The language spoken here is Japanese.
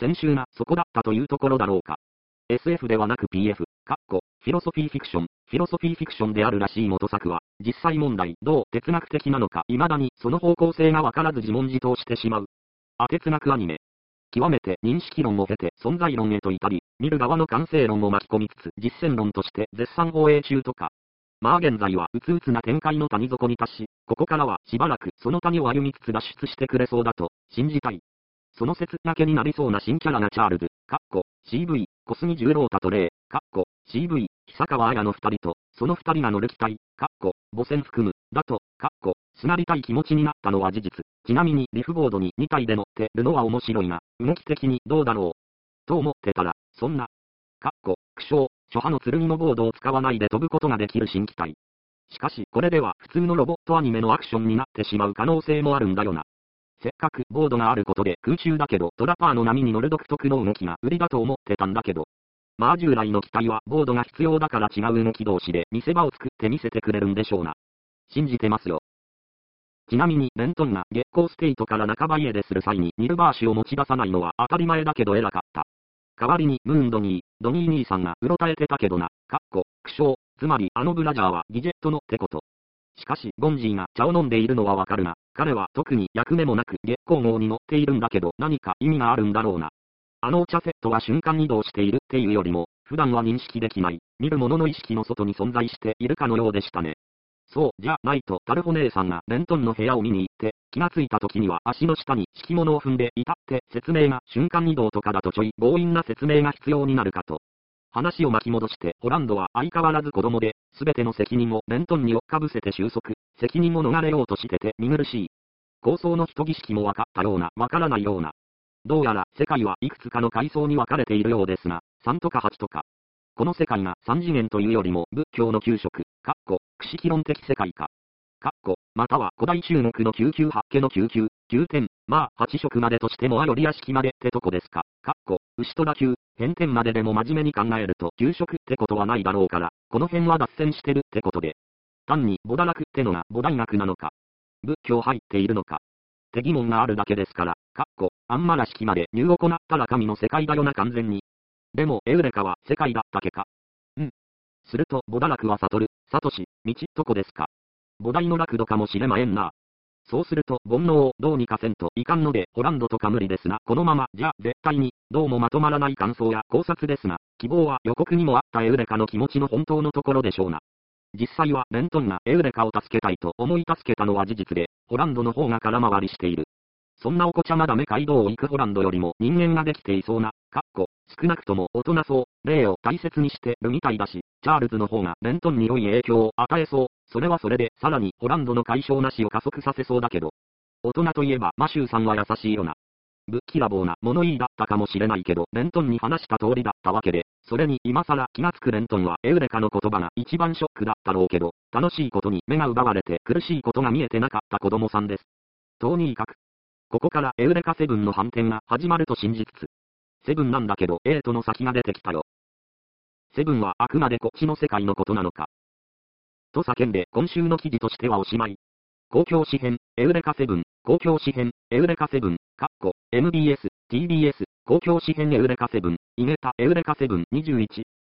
先週がそこだったというところだろうか。SF ではなく PF、フィロソフィーフィクション、フィロソフィーフィクションであるらしい元作は、実際問題、どう哲学的なのか未だにその方向性がわからず自問自答してしまう。哲学アニメ。極めて認識論を経て存在論へと至り、見る側の感性論を巻き込みつつ実践論として絶賛放映中とか。まあ現在はうつうつな展開の谷底に達し、ここからはしばらくその谷を歩みつつ脱出してくれそうだと信じたい。その説だけになりそうな新キャラがチャールズ、CV、小杉十郎太と霊、CV、久川綾の二人と、その二人が乗る機体、母船含む、だと、すなりたい気持ちになったのは事実。ちなみにリフボードに2体で乗ってるのは面白いが、動き的にどうだろう。と思ってたら、そんな、苦笑、初波の剣のボードを使わないで飛ぶことができる新機体。しかしこれでは普通のロボットアニメのアクションになってしまう可能性もあるんだよな。せっかくボードがあることで空中だけどトラパーの波に乗る独特の動きが売りだと思ってたんだけど。まあ従来の機体はボードが必要だから違う動き同士で見せ場を作って見せてくれるんでしょうな。信じてますよ。ちなみにレントンが月光ステイトから半ば家出する際にニルバーシュを持ち出さないのは当たり前だけど偉かった。代わりにムーンドニー兄さんがうろたえてたけどな、苦笑、つまりあのブラジャーはギジェットのってこと。しかしゴンジーが茶を飲んでいるのはわかるが、彼は特に役目もなく月光号に乗っているんだけど何か意味があるんだろうな。あのお茶セットは瞬間移動しているっていうよりも、普段は認識できない、見る者の意識の外に存在しているかのようでしたね。そうじゃないとタルホ姉さんがレントンの部屋を見に行って気がついた時には足の下に敷物を踏んでいたって説明が瞬間移動とかだとちょい強引な説明が必要になるかと。話を巻き戻してホランドは相変わらず子供で全ての責任をレントンに追っかぶせて収束、責任を逃れようとしてて見苦しい。構想の一儀式も分かったような分からないような。どうやら世界はいくつかの階層に分かれているようですが、3とか8とか。この世界が3次元というよりも仏教の9色、九式論的世界か。または古代中国の998家の9点、まあ8色までとしてもあより屋敷までってとこですか。牛と羅9、変点まででも真面目に考えると9色ってことはないだろうから、この辺は脱線してるってことで。単に菩提楽ってのが菩提学なのか。仏教入っているのか。って疑問があるだけですから、あんまら式まで入を行ったら神の世界だよな完全に。でもエウレカは世界だったけか。すると菩提楽は悟る、悟し、道とこですか。菩提の楽土かもしれまえんな。そうすると煩悩をどうにかせんといかんのでホランドとか無理ですな。このままじゃ絶対にどうもまとまらない感想や考察ですが、希望は予告にもあったエウレカの気持ちの本当のところでしょうな。実際はレントンがエウレカを助けたいと思い助けたのは事実で、ホランドの方が空回りしている。そんなお子ちゃまダメ街道を行くホランドよりも人間ができていそうな、少なくとも大人そう、霊を大切にしてるみたいだし、チャールズの方がレントンに良い影響を与えそう、それはそれでさらにホランドの解消なしを加速させそうだけど、大人といえばマシューさんは優しいよな。ぶっきらぼうな物言いだったかもしれないけど、レントンに話した通りだったわけで、それに今更気がつくレントンはエウレカの言葉が一番ショックだったろうけど、楽しいことに目が奪われて苦しいことが見えてなかった子供さんです。とにかく、ここからエウレカセブンの反転が始まると信じつつ、セブンなんだけど8の先が出てきたよ。セブンはあくまでこっちの世界のことなのか。と叫んで今週の記事としてはおしまい。公共詩編、エウレカセブン、公共詩編、エウレカセブン、MBS、TBS、公共詩編エウレカセブン、イゲタエウレカセブン21。